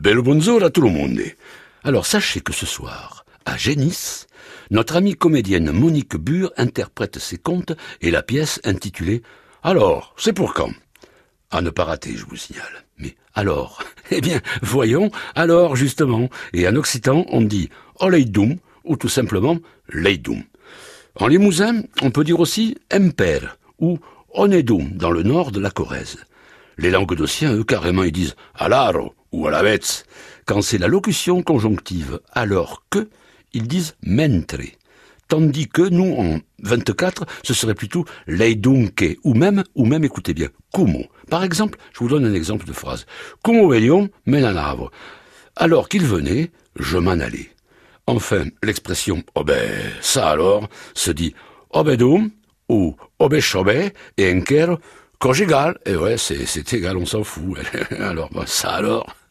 Bel bonjour à tout le monde. Alors sachez que ce soir, à Génis, notre amie comédienne Monique Bure interprète ses contes et la pièce intitulée « Alors, c'est pour quand ?» À ne pas rater, je vous signale. Mais alors? Eh bien, voyons, alors justement. Et en occitan, on dit « Oleidum » ou tout simplement « Leidum ». En limousin, on peut dire aussi « Emper » ou « Onedum » dans le nord de la Corrèze. Les languedociens, eux, carrément, ils disent « Alaro » ou « Alavets ». Quand c'est la locution conjonctive « alors que », ils disent « Mentre ». Tandis que nous, en 24, ce serait plutôt « Leidunque » ou même, écoutez bien, « Como ». Par exemple, je vous donne un exemple de phrase. « Como veniam me n'anavo ». Alors qu'il venait, je m'en allais. Enfin, l'expression « oh ben, ça alors » se dit « obedum » ou « obéchobé » et enquer « conjugal ». Et ouais, c'est égal, on s'en fout. Alors, ben, ça alors